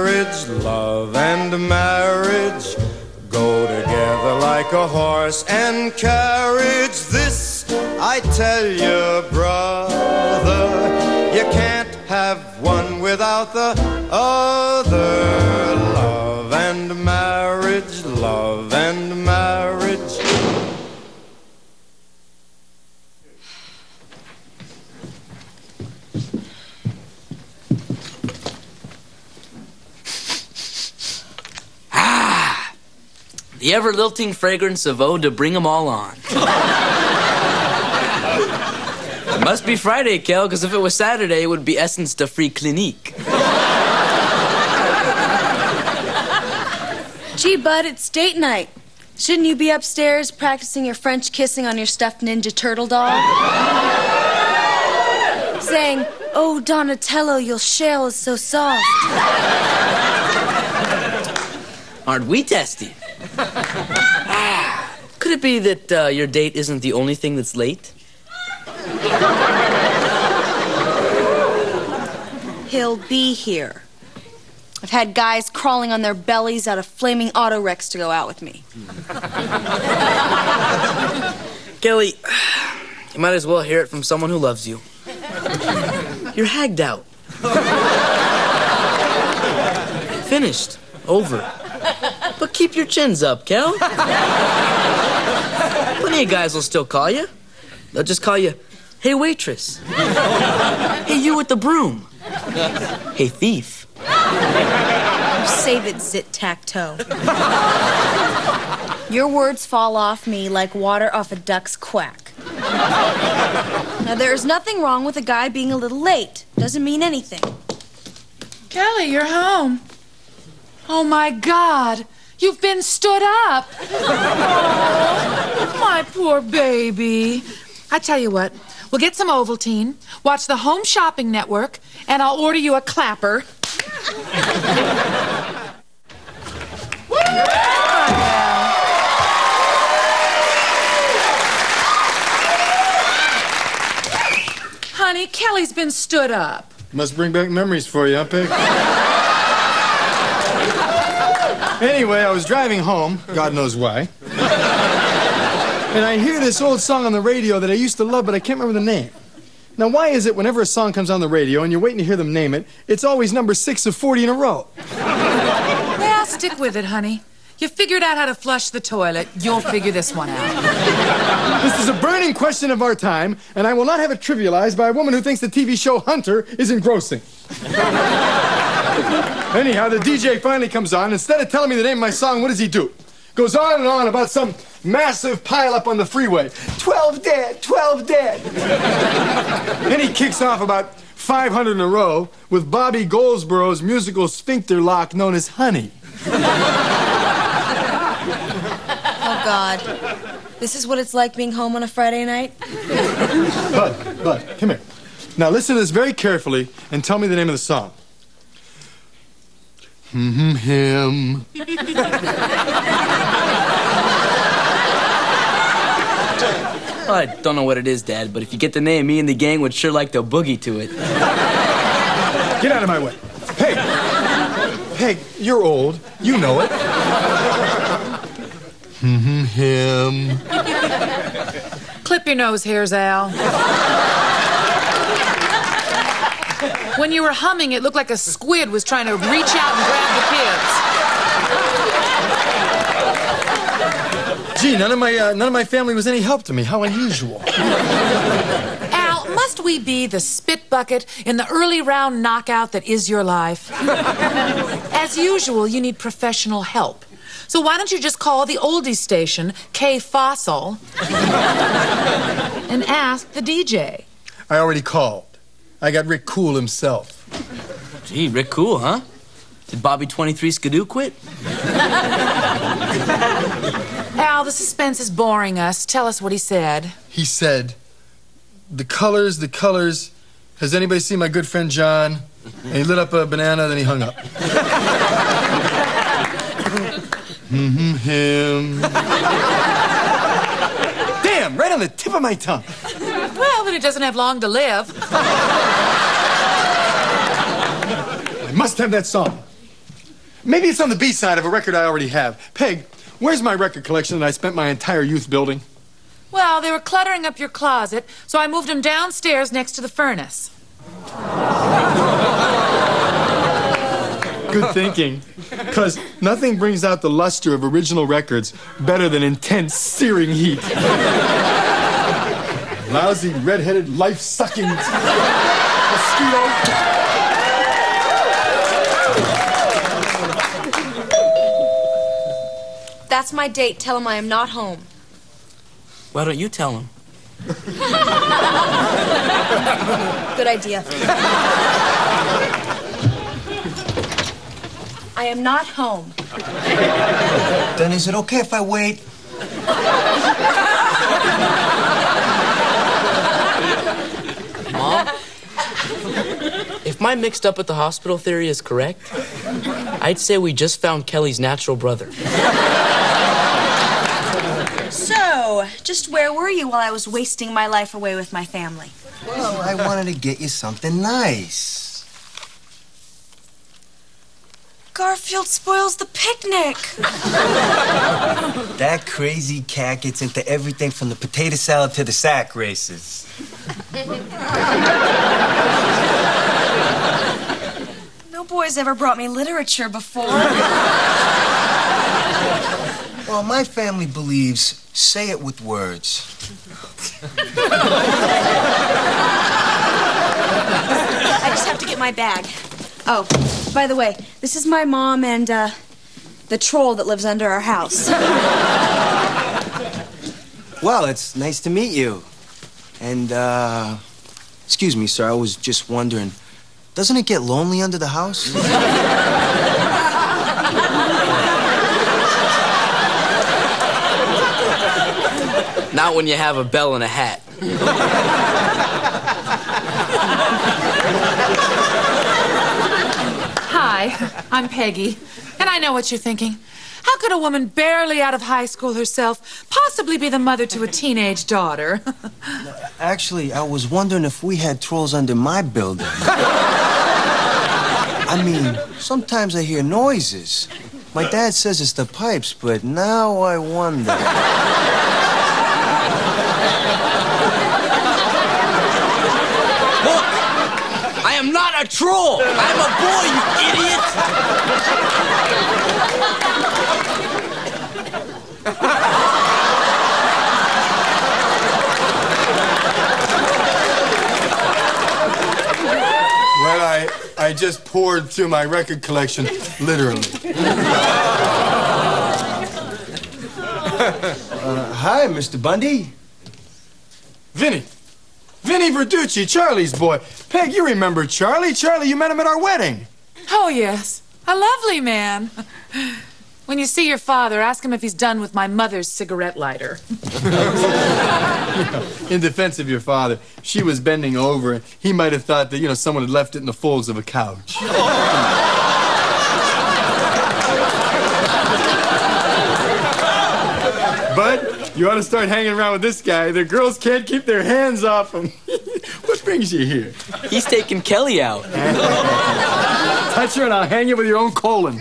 marriage, love and marriage go together like a horse and carriage. This I tell you, brother, you can't have one without the other. Love and marriage, love and marriage. The ever-lilting fragrance of eau to bring 'em all on. It must be Friday, Kel, because if it was Saturday, it would be Essence de Free Clinique. Gee, Bud, it's date night. Shouldn't you be upstairs practicing your French kissing on your stuffed Ninja Turtle doll? Saying, "Oh, Donatello, your shell is so soft." Aren't we testy? Could it be that your date isn't the only thing that's late? He'll be here. I've had guys crawling on their bellies out of flaming auto wrecks to go out with me. Kelly, you might as well hear it from someone who loves you. You're hagged out. Finished. Over. But keep your chins up, Kel. Plenty of guys will still call you. They'll just call you, "Hey, waitress." "Hey, you with the broom." "Hey, thief." Save it, zit-tac-toe. Your words fall off me like water off a duck's quack. Now, there's nothing wrong with a guy being a little late. Doesn't mean anything. Kelly, you're home. Oh, my God. You've been stood up. Oh, my poor baby. I tell you what, we'll get some Ovaltine, watch the Home Shopping Network, and I'll order you a clapper. Honey, Kelly's been stood up. Must bring back memories for you, huh, Pig? Anyway, I was driving home, God knows why, and I hear this old song on the radio that I used to love, but I can't remember the name. Now, why is it whenever a song comes on the radio and you're waiting to hear them name it, it's always number 6 of 40 in a row? Well, stick with it, honey. You figured out how to flush the toilet. You'll figure this one out. This is a burning question of our time, and I will not have it trivialized by a woman who thinks the TV show Hunter is engrossing. Anyhow, the DJ finally comes on. Instead of telling me the name of my song, what does he do? Goes on and on about some massive pileup on the freeway. 12 dead, 12 dead. Then he kicks off about 500 in a row with Bobby Goldsboro's musical sphincter lock known as Honey. Oh, God. This is what it's like being home on a Friday night? Bud, come here. Now listen to this very carefully and tell me the name of the song. Him. Well, I don't know what it is, Dad, but if you get the name, me and the gang would sure like to boogie to it. Get out of my way. Hey, Peg, you're old. You know it. Him. Clip your nose hairs, Al. When you were humming, it looked like a squid was trying to reach out and grab the kids. Gee, none of my family was any help to me. How unusual. Al, must we be the spit bucket in the early round knockout that is your life? As usual, you need professional help. So why don't you just call the oldies station, K-Fossil, and ask the DJ? I already called. I got Rick Cool himself. Gee, Rick Cool, huh? Did Bobby 23 Skidoo quit? Al, the suspense is boring us. Tell us what he said. He said, the colors. Has anybody seen my good friend John? And he lit up a banana, then he hung up. Him. Damn, right on the tip of my tongue. Well, then it doesn't have long to live. I must have that song. Maybe it's on the B-side of a record I already have. Peg, where's my record collection that I spent my entire youth building? Well, they were cluttering up your closet, so I moved them downstairs next to the furnace. Good thinking. Because nothing brings out the luster of original records better than intense, searing heat. Lousy, red-headed, life-sucking mosquito. That's my date. Tell him I am not home. Why don't you tell him? Good idea. I am not home. Then is it okay if I wait? Mom? If my mixed up at the hospital theory is correct, I'd say we just found Kelly's natural brother. So, just where were you while I was wasting my life away with my family? Well, I wanted to get you something nice. Garfield spoils the picnic. That crazy cat gets into everything from the potato salad to the sack races. No boy's ever brought me literature before. Well, my family believes say it with words. I just have to get my bag. Oh, by the way, this is my mom and, the troll that lives under our house. Well, it's nice to meet you. And, excuse me, sir, I was just wondering, doesn't it get lonely under the house? Not when you have a bell and a hat. Hi, I'm Peggy, and I know what you're thinking. How could a woman barely out of high school herself possibly be the mother to a teenage daughter? Actually, I was wondering if we had trolls under my building. I mean, sometimes I hear noises. My dad says it's the pipes, but now I wonder. Look! I am not a troll! I'm a boy, you idiot! Well, I just poured through my record collection, literally. Hi, Mr. Bundy. Vinny Verducci, Charlie's boy. Peg, you remember Charlie? Charlie, you met him at our wedding. Oh, yes. A lovely man. When you see your father, ask him if he's done with my mother's cigarette lighter. In defense of your father, she was bending over, and he might have thought that, someone had left it in the folds of a couch. But you ought to start hanging around with this guy. The girls can't keep their hands off him. What brings you here? He's taking Kelly out. Touch her and I'll hang you with your own colon.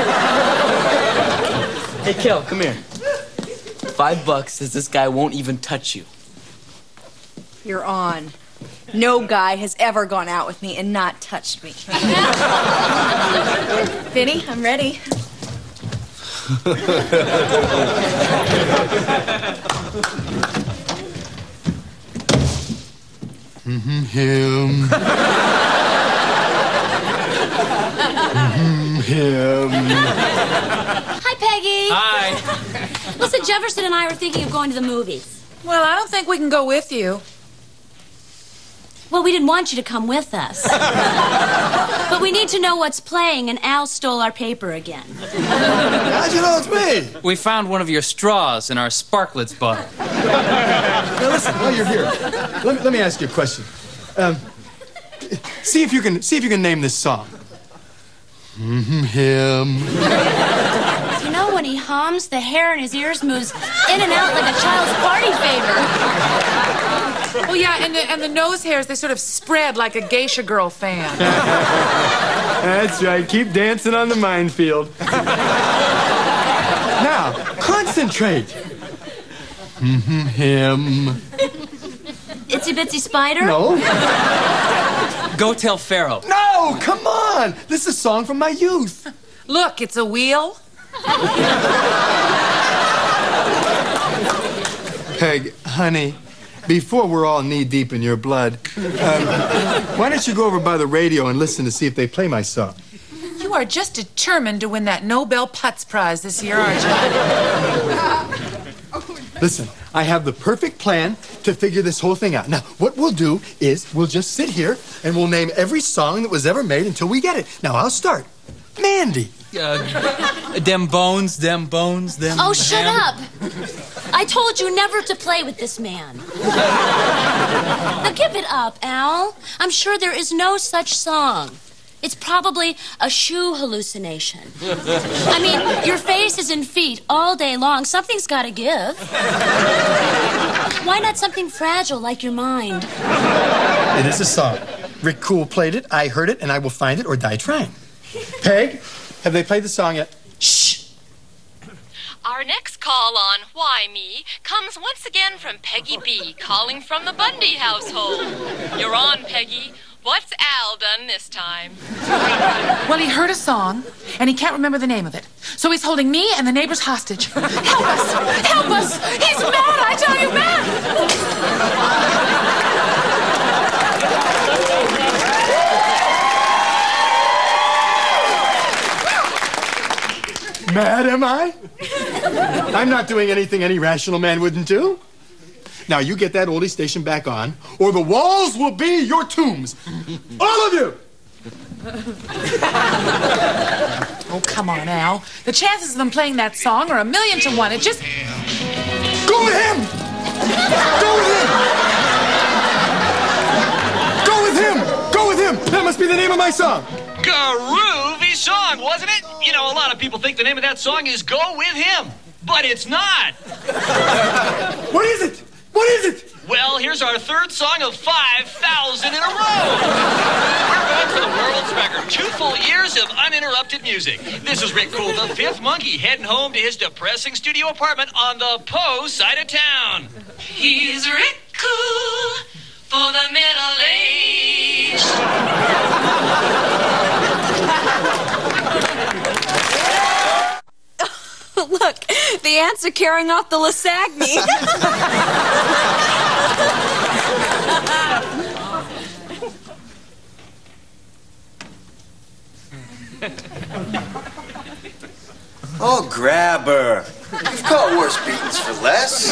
Hey, Kel, come here. $5 says this guy won't even touch you. You're on. No guy has ever gone out with me and not touched me. Vinny, I'm ready. Him. Him. Hi, Peggy. Hi. Listen, Jefferson and I were thinking of going to the movies. Well, I don't think we can go with you. Well, we didn't want you to come with us. But we need to know what's playing, and Al stole our paper again. How'd you know it's me? We found one of your straws in our Sparklets bottle. Now listen, while you're here, let me ask you a question. See if you can name this song. Him. You know, when he hums, the hair in his ears moves in and out like a child's party favor. Oh, yeah, and the nose hairs, they sort of spread like a geisha girl fan. That's right. Keep dancing on the minefield. Now, concentrate. Him. Itsy Bitsy Spider? No. Go tell Pharaoh. No, come on. This is a song from my youth. Look, it's a wheel. Peg, honey, before we're all knee-deep in your blood, why don't you go over by the radio and listen to see if they play my song? You are just determined to win that Nobel Putz Prize this year, aren't you? Listen, I have the perfect plan to figure this whole thing out. Now, what we'll do is we'll just sit here and we'll name every song that was ever made until we get it. Now, I'll start. Mandy. Them bones, them bones, them... Oh, shut up. I told you never to play with this man. Now give it up, Al. I'm sure there is no such song. It's probably a shoe hallucination. I mean, your face is in feet all day long. Something's got to give. Why not something fragile like your mind? It is a song. Rick Cool played it, I heard it, and I will find it or die trying. Peg, have they played the song yet? Shh! Our next call on Why Me comes once again from Peggy B, calling from the Bundy household. You're on, Peggy. What's Al done this time? Well, he heard a song, and he can't remember the name of it. So he's holding me and the neighbors hostage. Help us! Help us! He's mad, I tell you, mad! Mad, am I? I'm not doing anything any rational man wouldn't do. Now, you get that oldie station back on, or the walls will be your tombs. All of you! Oh, come on, Al. The chances of them playing that song are 1,000,000 to 1. It just... Go with him! Go with him! Go with him! Go with him! That must be the name of my song. Groovy song, wasn't it? You know, a lot of people think the name of that song is Go With Him, but it's not. What is it? What is it? Well, here's our third song of 5,000 in a row. We're going for the world's record. 2 full years of uninterrupted music. This is Rick Cool, the fifth monkey, heading home to his depressing studio apartment on the Poe side of town. He's Rick Cool for the middle-aged. Look, the ants are carrying off the Lasagna. Oh, grab her. You've caught worse beatings for less.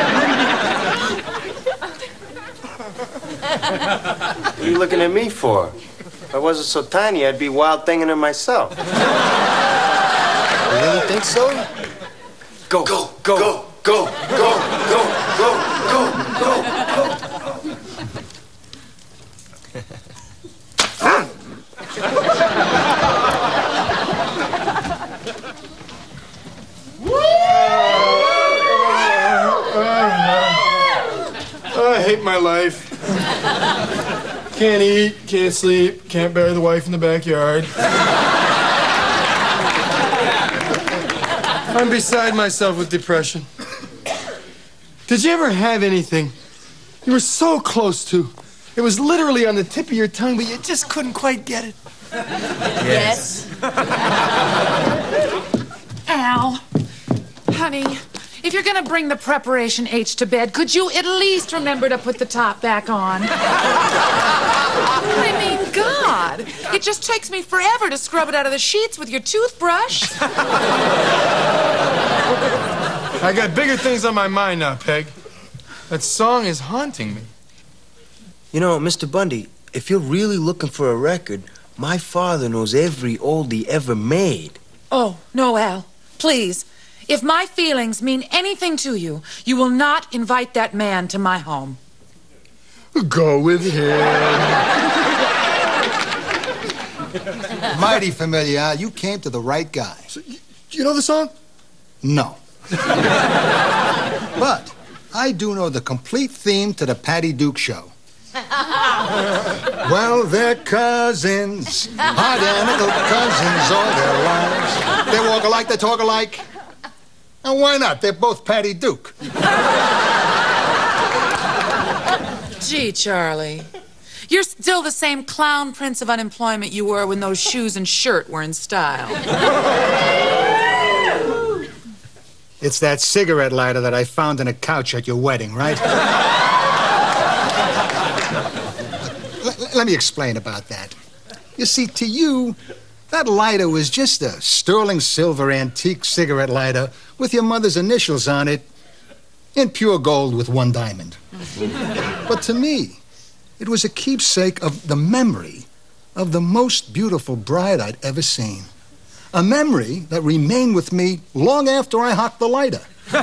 What are you looking at me for? If I wasn't so tiny, I'd be wild thinging her myself. You really think so? Go, go, go, go, go, go, go, go, go, go, go. I hate my life. Can't eat, can't sleep, can't bury the wife in the backyard. I'm beside myself with depression. Did you ever have anything you were so close to? It was literally on the tip of your tongue, but you just couldn't quite get it. Yes. Al, honey, if you're gonna bring the preparation H to bed, could you at least remember to put the top back on? I mean, God, it just takes me forever to scrub it out of the sheets with your toothbrush. I got bigger things on my mind now, Peg. That song is haunting me. You know, Mr. Bundy, if you're really looking for a record, my father knows every oldie ever made. Oh, no, Al, please. If my feelings mean anything to you, you will not invite that man to my home. Go with him. Mighty familiar. You came to the right guy. So, you know the song? No. But I do know the complete theme to the Patty Duke Show. Well, they're cousins, identical cousins all their lives. They walk alike, they talk alike. And why not? They're both Patty Duke. Gee, Charlie. You're still the same clown prince of unemployment you were when those shoes and shirt were in style. It's that cigarette lighter that I found in a couch at your wedding, right? Let me explain about that. You see, to you, that lighter was just a sterling silver antique cigarette lighter with your mother's initials on it in pure gold with one diamond. But to me, it was a keepsake of the memory of the most beautiful bride I'd ever seen. A memory that remained with me long after I hocked the lighter.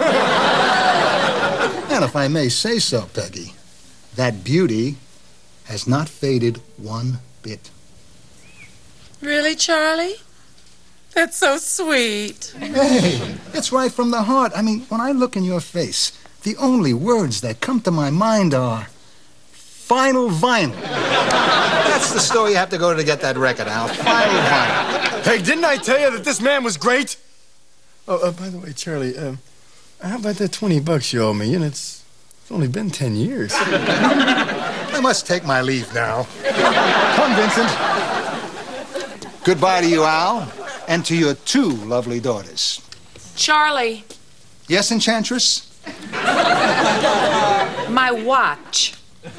And if I may say so, Peggy, that beauty has not faded one bit. Really, Charlie? That's so sweet. Hey, it's right from the heart. I mean, when I look in your face, the only words that come to my mind are Final Vinyl. That's the store you have to go to get that record, Al. Final Vinyl. Hey, didn't I tell you that this man was great? Oh, by the way, Charlie, how about that $20 you owe me? You know, it's only been 10 years. I must take my leave now. Come, Vincent. Goodbye to you, Al, and to your two lovely daughters. Charlie. Yes, Enchantress? My watch.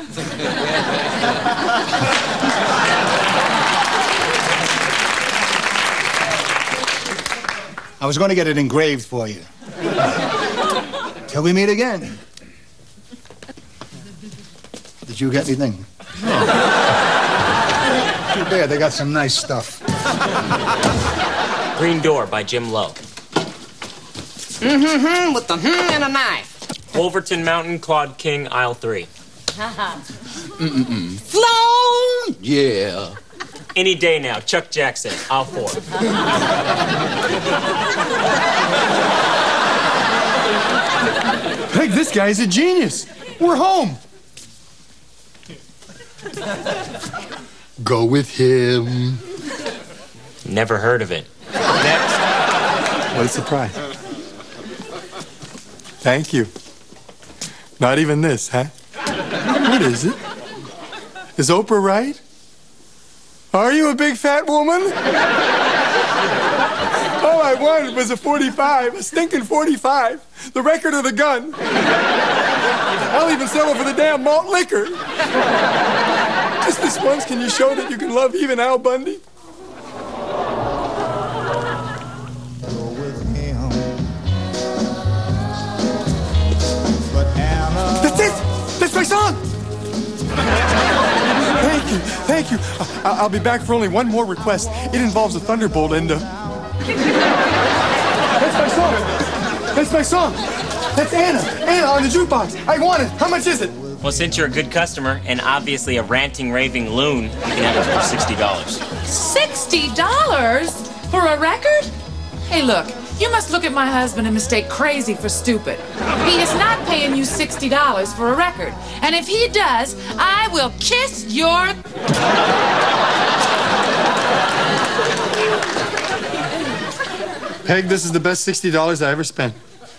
I was going to get it engraved for you. Till we meet again. Did you get anything? No. Too bad, they got some nice stuff. Green Door by Jim Lowe. With the and a knife. Wolverton Mountain, Claude King, aisle 3. Flown! Yeah. Any Day Now, Chuck Jackson, aisle 4. Peg, this guy's a genius. We're home. Go with him. Never heard of it. Next. What a surprise. Thank you. Not even this, huh? What is it? Is Oprah right? Are you a big fat woman? All I wanted was a 45, a stinking 45. The record of the gun. I'll even settle for the damn malt liquor. Just this once, can you show that you can love even Al Bundy? That's it! That's my song! Thank you, thank you. I'll be back for only one more request. It involves a thunderbolt and That's my song! That's my song! That's Anna! Anna on the jukebox! I want it! How much is it? Well, since you're a good customer and obviously a ranting, raving loon, you can have it for $60. $60 for a record? Hey, look, you must look at my husband and mistake crazy for stupid. He is not paying you $60 for a record. And if he does, I will kiss your... Peg, this is the best $60 I ever spent.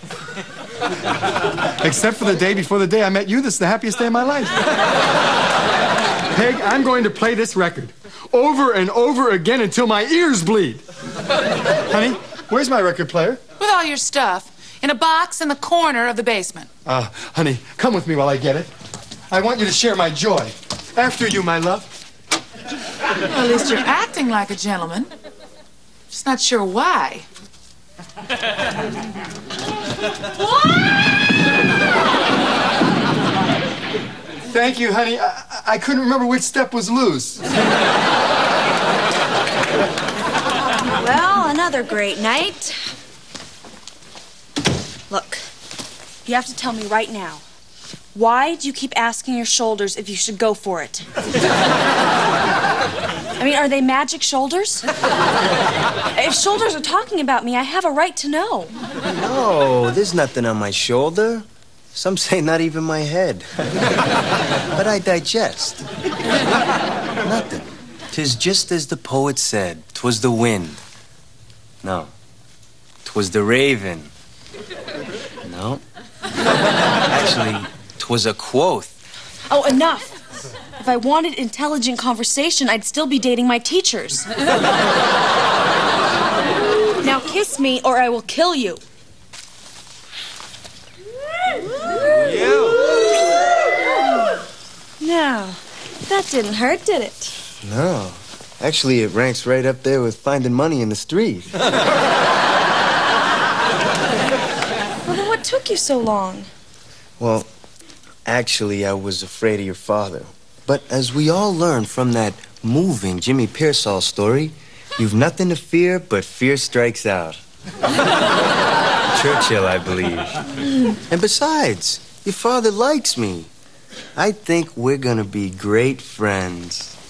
Except for the day before the day I met you. This is the happiest day of my life. Peg, I'm going to play this record over and over again until my ears bleed. Honey, where's my record player? With all your stuff. In a box in the corner of the basement. Honey, come with me while I get it. I want you to share my joy. After you, my love. Well, at least you're acting like a gentleman. Just not sure why. Thank you, honey. I couldn't remember which step was loose. Well, another great night. Look, you have to tell me right now. Why do you keep asking your shoulders if you should go for it? I mean, are they magic shoulders? If shoulders are talking about me, I have a right to know. No, there's nothing on my shoulder. Some say not even my head. But I digest. Nothing. 'Tis just as the poet said. 'Twas the wind. No. 'Twas the raven. No. Actually, 'twas a quoth. Oh, enough. If I wanted intelligent conversation, I'd still be dating my teachers. Now kiss me or I will kill you. Now, that didn't hurt, did it? No. Actually, it ranks right up there with finding money in the street. Well, then what took you so long? Well, actually, I was afraid of your father. But as we all learned from that moving Jimmy Pearsall story, you've nothing to fear but fear strikes out. Churchill, I believe. And besides, your father likes me. I think we're gonna be great friends.